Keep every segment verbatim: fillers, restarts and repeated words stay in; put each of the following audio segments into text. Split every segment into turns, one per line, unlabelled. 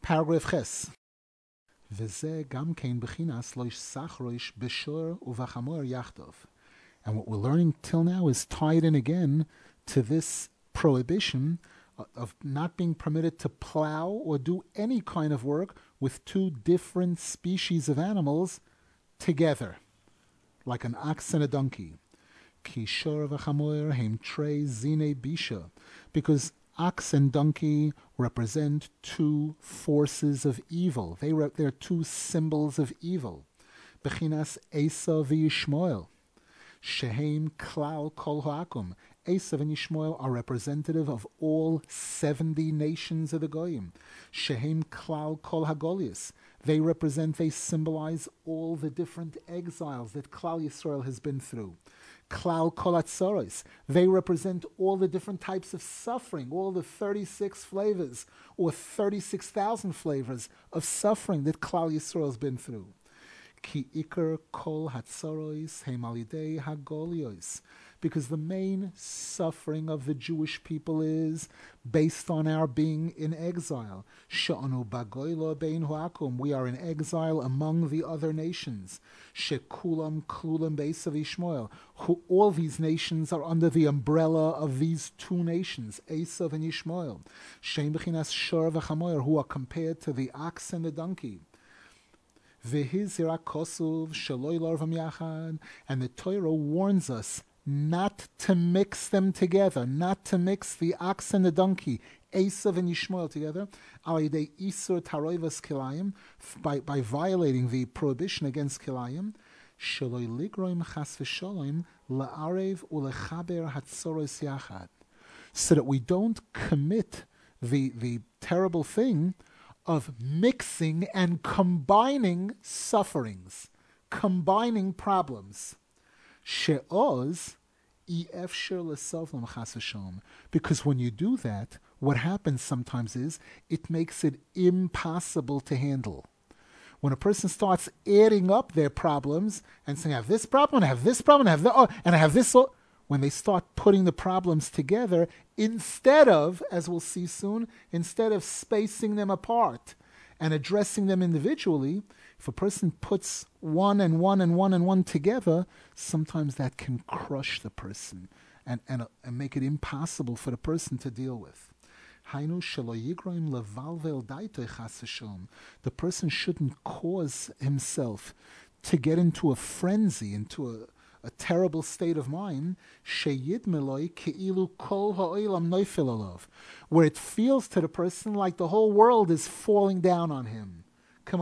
Paragraph Ches. וזה גם כן בחינס לא ישסח ראש בשור ובחמור יחדיו. And what we're learning till now is tied in again to this prohibition of not being permitted to plow or do any kind of work with two different species of animals together, like an ox and a donkey. Ki shor v'chamoyer hem trei zine bisha, because ox and donkey represent two forces of evil. They re- they're two symbols of evil. Bechinas Esav v'Yishmael. Shehem klal kol ha'akum. Esav and Yishmael are representative of all seventy nations of the Goyim. Shehem klal kol ha'golius. They represent, they symbolize all the different exiles that Klal Yisrael has been through. Klal kol hatzoros. They represent all the different types of suffering, all the thirty-six flavors or thirty-six thousand flavors of suffering that Klal Yisrael has been through. Ki ikar kol hatzoros hem alidei hagolios. Because the main suffering of the Jewish people is based on our being in exile. She'anu bagoylo bein huakum. We are in exile among the other nations. Shekulam klulam beisav Yishmael. All these nations are under the umbrella of these two nations, Esav and Yishmael. Shein bechinas shor v'chamoyer, who are compared to the ox and the donkey. V'hizira kosuv sheloi larvam yachad. And the Torah warns us not to mix them together, not to mix the ox and the donkey, Esav and Yishmael together, alidei isur taroivas kilayim, by by violating the prohibition against kilayim, sheloi ligroim chas v'sholem la'arev ulechaber hatzoros yachad, so that we don't commit the the terrible thing of mixing and combining sufferings, combining problems. She'oz efshir l'sovlam chas v'sholem. Because when you do that, what happens sometimes is it makes it impossible to handle. When a person starts adding up their problems and saying, I have this problem, I have this problem, I have that, oh, and I have this, oh, when they start putting the problems together, instead of, as we'll see soon, instead of spacing them apart and addressing them individually, if a person puts one and one and one and one together, sometimes that can crush the person and, and, and make it impossible for the person to deal with. The person shouldn't cause himself to get into a frenzy, into a, a terrible state of mind, where it feels to the person like the whole world is falling down on him. Rav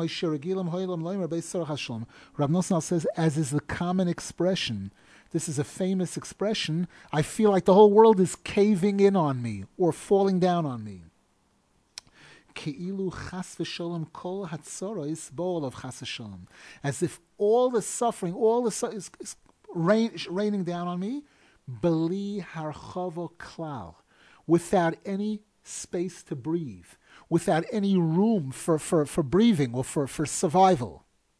Nosson says, as is the common expression, this is a famous expression, I feel like the whole world is caving in on me or falling down on me. As if all the suffering, all the su- is, is rain, raining down on me, beli harchavo klal, without any space to breathe, without any room for, for, for breathing or for, for survival.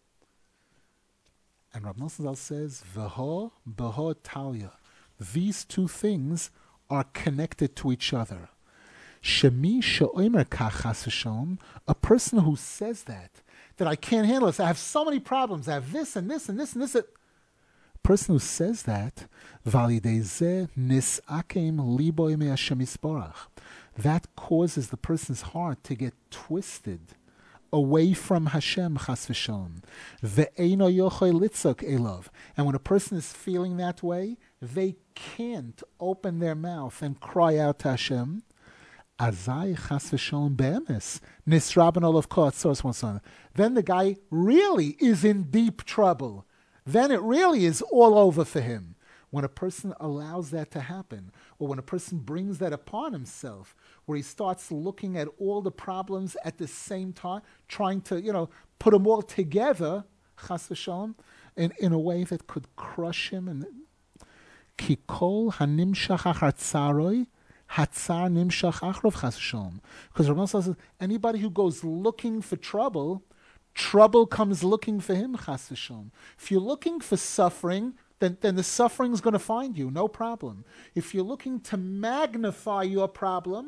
And Rav Nosson says, V'ho b'ho talya. These two things are connected to each other. Shemi she'omer kach chas v'sholem, a person who says that, that I can't handle this, I have so many problems, I have this and this and this and this. A person who says that, v'alidei zeh nisakem libo me Hashem yisborach, that causes the person's heart to get twisted away from Hashem, chas v'sholem. Ve'eino yochoi litzok elov. And when a person is feeling that way, they can't open their mouth and cry out to Hashem. Azai chas v'sholem be'emes. Nisraben olav kol hatzoros one. Then the guy really is in deep trouble. Then it really is all over for him. When a person allows that to happen, or when a person brings that upon himself, where he starts looking at all the problems at the same time, trying to, you know, put them all together, chas v'sholem, in, in a way that could crush him. And ki kol hanimshach achar tzaroi, hatzar nimshach achrov, chas v'sholem. Because Rav Nosson says, anybody who goes looking for trouble, trouble comes looking for him, chas v'sholem. If you're looking for suffering, Then, then the suffering is going to find you, no problem. If you're looking to magnify your problem,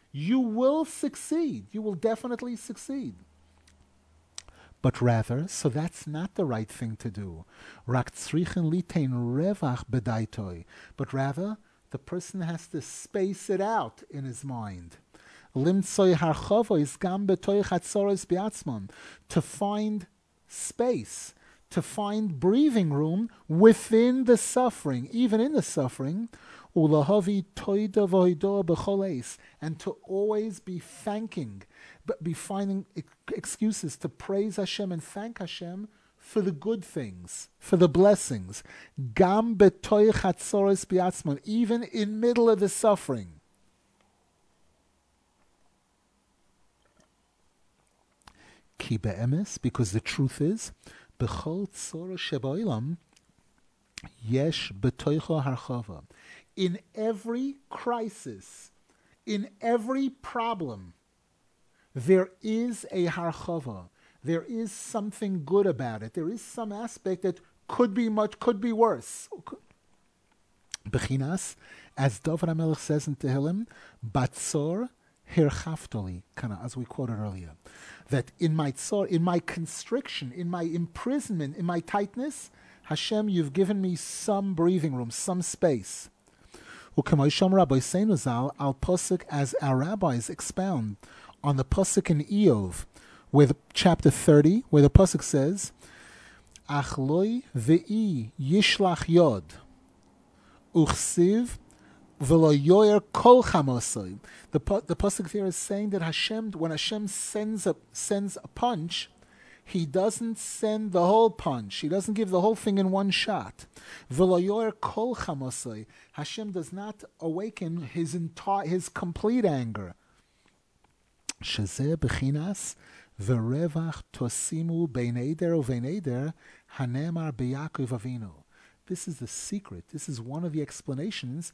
You will succeed. You will definitely succeed. But rather, so that's not the right thing to do. Rak tzrichen litein revach bedaitoi. But rather, the person has to space it out in his mind. Limtsoi harchovo is gam betoich hatzoros biatzmon. To find space, to find breathing room within the suffering, even in the suffering, ulahavi toida voido b'choleis, and to always be thanking, but be finding excuses to praise Hashem and thank Hashem for the good things, for the blessings. Gam betoich hatzoros biatzmon, even in middle of the suffering. Ki be'emes, because the truth is, b'chol tzora sheba'olam yesh betoicho harchava. In every crisis, in every problem, there is a harchava. There is something good about it. There is some aspect that could be much, could be worse. Bechinas, as David HaMelech says in Tehillim, batzor hirchaftoli, kana, as we quoted earlier, that in my tzor, in my constriction, in my imprisonment, in my tightness, Hashem, you've given me some breathing room, some space. U'kemoisham Rabbi Seinu Zal al posuk, as our rabbis expound on the posuk in Eov, where the, chapter thirty, where the pasuk says, "Ach loi ve'i yishlach yod, uchsiv v'lo yoyer kol chamosoi." The the pasuk there is saying that Hashem, when Hashem sends a sends a punch, He doesn't send the whole punch. He doesn't give the whole thing in one shot. V'lo yoyer kol chamosoi. Hashem does not awaken His entire, His complete anger. Shezeh bechinas. V'revach tosimu bein eder uvein eder hanemar b'Yaakov Avinu. This is the secret. This is one of the explanations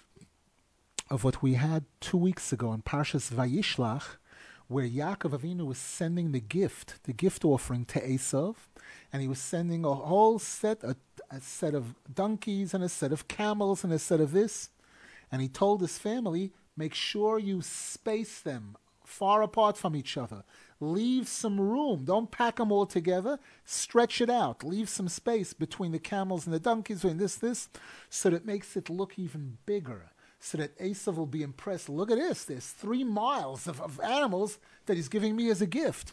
of what we had two weeks ago in Parshas Vayishlach, where Yaakov Avinu was sending the gift, the gift offering to Esav, and he was sending a whole set, a, a set of donkeys and a set of camels and a set of this, and he told his family, make sure you space them far apart from each other. Leave some room. Don't pack them all together. Stretch it out. Leave some space between the camels and the donkeys, between this, this, so that it makes it look even bigger. So that Esav will be impressed. Look at this. There's three miles of, of animals that he's giving me as a gift.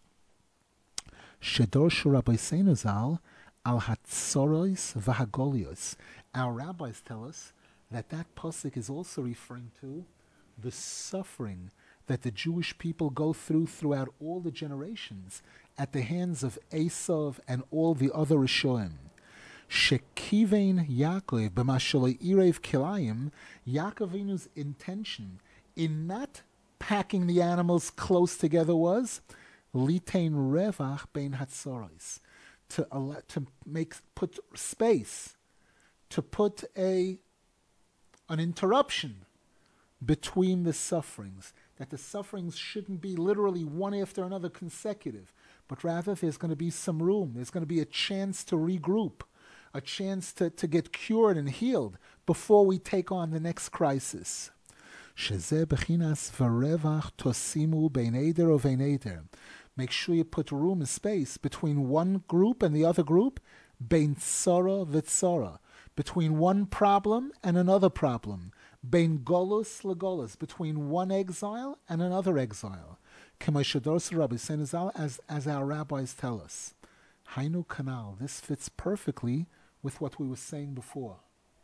Shedorshu Rabbi Seinu Zal al hatzorois v'hagolios. Our rabbis tell us that that pasuk is also referring to the suffering that the Jewish people go through throughout all the generations at the hands of Esav and all the other Rishoim. Shekivein Yaakov b'mashaloi irev kilayim, Yaakov Avinu's intention in not packing the animals close together was litein revach bein hatzoros, to to make put space, to put a an interruption between the sufferings. That the sufferings shouldn't be literally one after another consecutive, but rather there's going to be some room. There's going to be a chance to regroup, a chance to, to get cured and healed before we take on the next crisis. Shezeh bechinas v'revach tosimu bein eder uvein eder. Make sure you put room and space between one group and the other group, bein tzara v'tzara, between one problem and another problem. Bein golus legolus, between one exile and another exile. As, as our rabbis tell us. Hainu kanal, this fits perfectly with what we were saying before.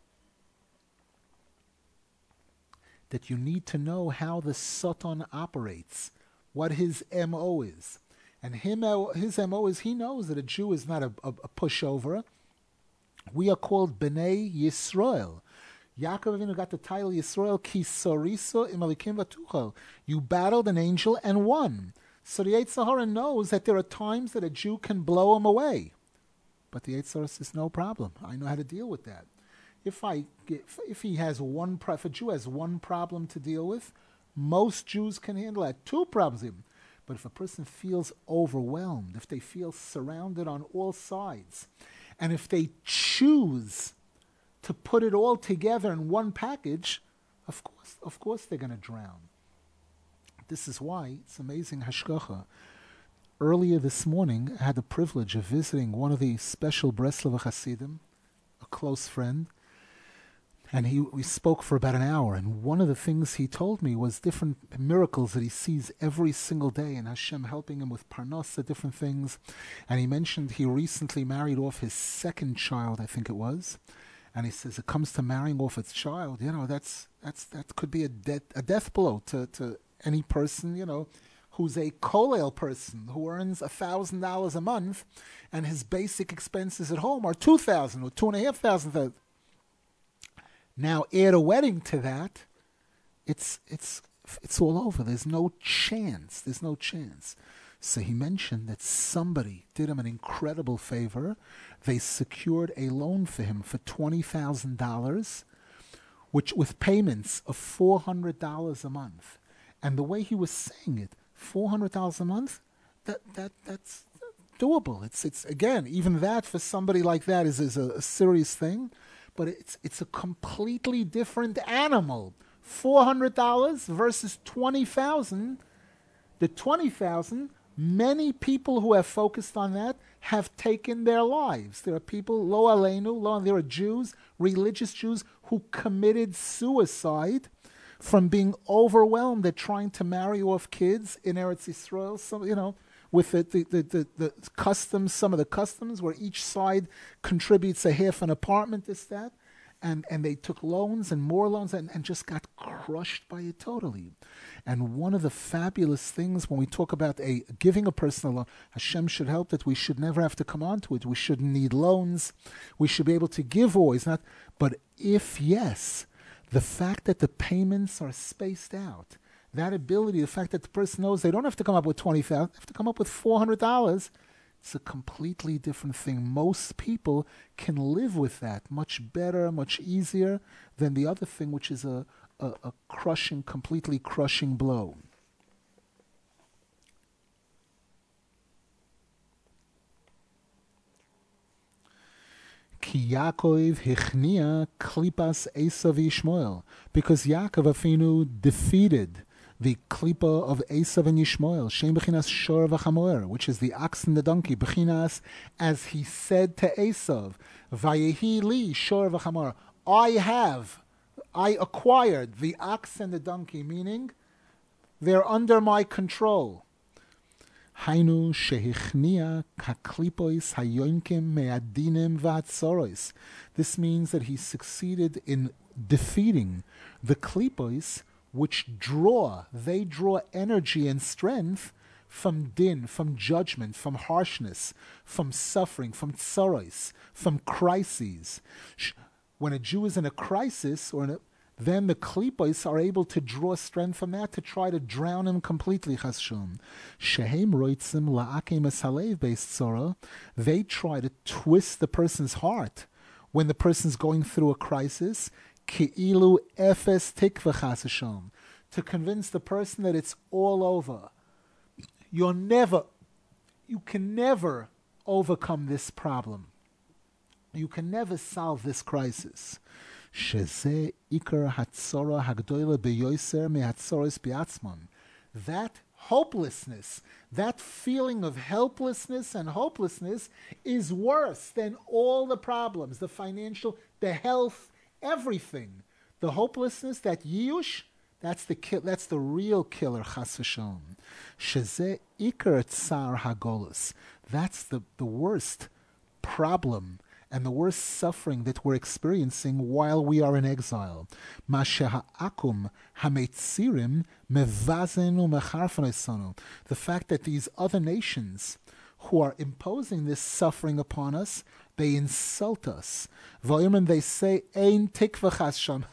That you need to know how the Satan operates, what his M O is. And him, his M O is, he knows that a Jew is not a, a, a pushover. We are called Bnei Yisrael. Yaakov Avinu got the title Yisrael ki soriso im alikim v'tuchel. You battled an angel and won. So the Yetzer Hara knows that there are times that a Jew can blow him away. But the Yetzer Hara says, no problem. I know how to deal with that. If I get, if he has one, if a Jew has one problem to deal with, most Jews can handle that. Two problems even. But if a person feels overwhelmed, if they feel surrounded on all sides, and if they choose to put it all together in one package, of course, of course they're going to drown. This is why it's amazing hashgacha. Earlier this morning, I had the privilege of visiting one of the special Breslov Hasidim, a close friend, and he we spoke for about an hour. And one of the things he told me was different miracles that he sees every single day, and Hashem helping him with parnasa, different things. And he mentioned he recently married off his second child, I think it was. And he says it comes to marrying off its child, you know, that's that's that could be a death a death blow to to any person, you know, who's a kolel person who earns a thousand dollars a month, and his basic expenses at home are two thousand or two and a half thousand. Now add a wedding to that, it's it's it's all over. There's no chance. There's no chance. So he mentioned that somebody did him an incredible favor. They secured a loan for him for twenty thousand dollars, which with payments of four hundred dollars a month. And the way he was saying it, four hundred dollars a month, that that that's doable. It's it's again, even that for somebody like that is, is a, a serious thing, but it's it's a completely different animal. four hundred dollars versus twenty thousand dollars. The twenty thousand dollars, many people who have focused on that have taken their lives. There are people, lo aleinu, lo, there are Jews, religious Jews, who committed suicide from being overwhelmed at trying to marry off kids in Eretz Yisrael. Some, you know, with the the, the, the the customs, some of the customs where each side contributes a half an apartment, this, that. And and they took loans and more loans and, and just got crushed by it totally. And one of the fabulous things when we talk about a giving a personal loan, Hashem should help that we should never have to come onto it. We shouldn't need loans. We should be able to give always, not. But if yes, the fact that the payments are spaced out, that ability, the fact that the person knows they don't have to come up with twenty thousand, they have to come up with four hundred dollars. It's a completely different thing. Most people can live with that much better, much easier than the other thing, which is a, a, a crushing, completely crushing blow. Ki Yaakov hichnia klipas Esav Yishmael, because Yaakov Avinu defeated the klipa of Esav and Yishmael, Shem Bechinas Shor v'Chamoer, which is the ox and the donkey, Bechinas, as he said to Esav, Vayehi li Shor v'Chamoer, I have, I acquired the ox and the donkey, meaning they're under my control. Hainu shehichnia kaklipois hayonkim me'adinim v'hatzoros. This means that he succeeded in defeating the klipois, which draw, they draw energy and strength from din, from judgment, from harshness, from suffering, from tsaros, from crises. When a Jew is in a crisis, or in a, then the klipos are able to draw strength from that to try to drown him completely. Chasshum. Shehem roitzim la'akim esalev based tzara. They try to twist the person's heart when the person's going through a crisis. Ki'ilu efes tikva chas Hashem, to convince the person that it's all over. You're never, you can never overcome this problem. You can never solve this crisis. Sheze ikar hatzora hagdoila beyoser mehatzoros biatzman. That hopelessness, that feeling of helplessness and hopelessness is worse than all the problems, the financial, the health, everything. The hopelessness, that yiyush, that's the ki- that's the real killer, chas v'shalom. Sheze ikar tsar hagolus. That's the, the worst problem and the worst suffering that we're experiencing while we are in exile. Ma sheha'akum hametzirim mevazenu mecharfanesanu. The fact that these other nations who are imposing this suffering upon us, they insult us. V'oyim, they say, Ein tikva chas sham.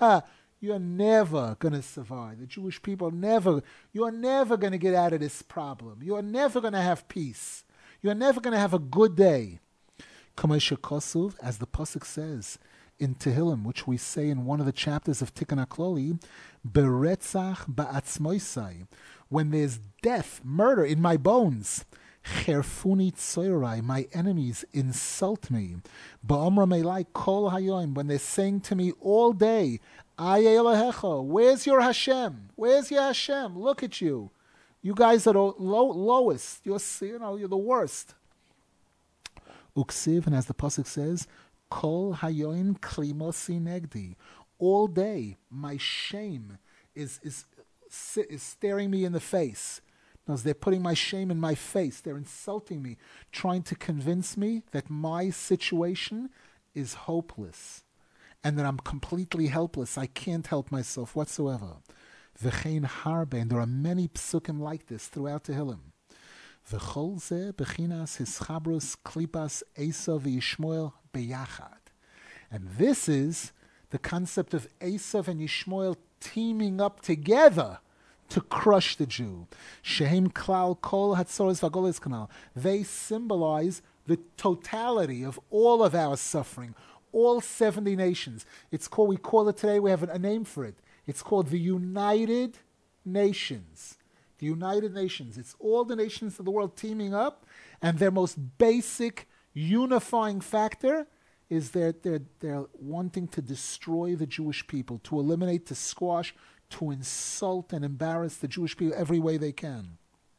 You're never going to survive. The Jewish people never, you're never going to get out of this problem. You're never going to have peace. You're never going to have a good day. Kamesha Kosuv, as the Pasuk says in Tehillim, which we say in one of the chapters of Tikkun HaKloli, Beretzach ba'atzmoisai, when there's death, murder in my bones, Cherfuni tsoirai, my enemies insult me. Ba'omra melai kol hayoim, when they're saying to me all day, Aye Elohecha, where's your Hashem? Where's your Hashem? Look at you. You guys are the low, lowest. You're, you know, you're the worst. Uksiv, and as the pasuk says, Kol hayoin klimosi negdi. All day, my shame is is is staring me in the face. Because they're putting my shame in my face. They're insulting me, trying to convince me that my situation is hopeless and that I'm completely helpless. I can't help myself whatsoever. V'chein harbe, and there are many psukim like this throughout the Tehillim. V'chol ze bechinas hischabrus klipas Esav v'Yishmael beyachad. And this is the concept of Esav and Yishmael teaming up together to crush the Jew. Shehem klal kol hatzoros v'agolos kanal. They symbolize the totality of all of our suffering, all seventy nations. It's called, we call it today, we have a name for it. It's called the United Nations. The United Nations. It's all the nations of the world teaming up, and their most basic unifying factor is that they're, they're wanting to destroy the Jewish people, to eliminate, to squash, to insult and embarrass the Jewish people every way they can.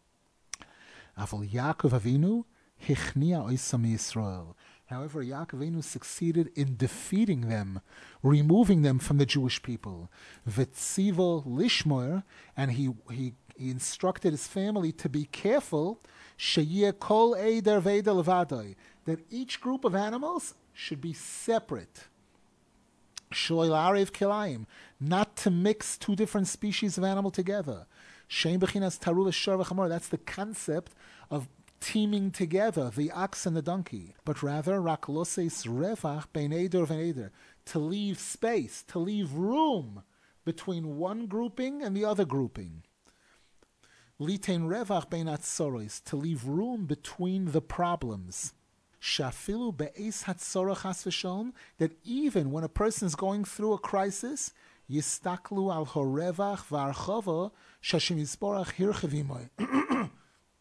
Aval Yaakov Avinu hichnia oisam Yisrael. However, Yaakov Avinu succeeded in defeating them, removing them from the Jewish people. V'tzivo lishmoer, and he, he he instructed his family to be careful. Sheyeh kol eider veider levadoi, that each group of animals should be separate. Shloil arev kilayim, not to mix two different species of animal together. Shein bechinas taru v'shor v'chamor. That's the concept of teaming together, the ox and the donkey, but rather rak loses revach bein eder v'eder, to leave space, to leave room between one grouping and the other grouping. Litein revach bein atzoros, to leave room between the problems. Shafilu be'es hatzorah chas v'shalom, that even when a person is going through a crisis, yistaklu al horevach v'archava shashim yisborach hirchevimoy.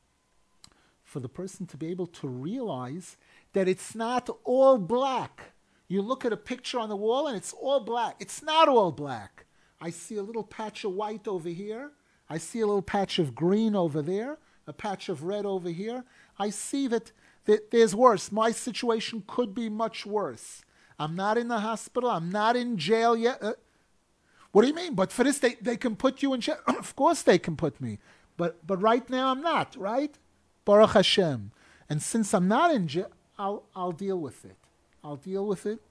For the person to be able to realize that it's not all black. You look at a picture on the wall and it's all black. It's not all black. I see a little patch of white over here. I see a little patch of green over there, a patch of red over here. I see that, that there's worse. My situation could be much worse. I'm not in the hospital. I'm not in jail yet. Uh, what do you mean? But for this, they, they can put you in jail. Of course they can put me. But but right now I'm not, right? Baruch Hashem. And since I'm not in jail, I'll, I'll deal with it. I'll deal with it.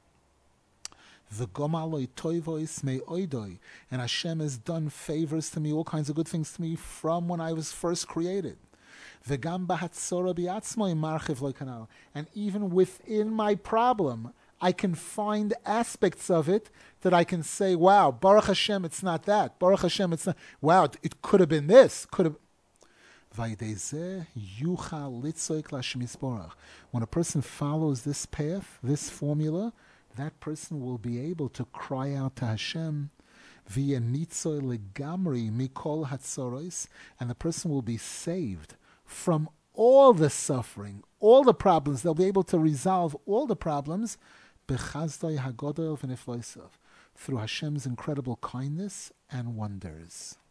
And Hashem has done favors to me, all kinds of good things to me from when I was first created. And even within my problem, I can find aspects of it that I can say, wow, Baruch Hashem, it's not that. Baruch Hashem, it's not. Wow, it could have been this. Could have. When a person follows this path, this formula, that person will be able to cry out to Hashem, and the person will be saved from all the suffering, all the problems. They'll be able to resolve all the problems through Hashem's incredible kindness and wonders.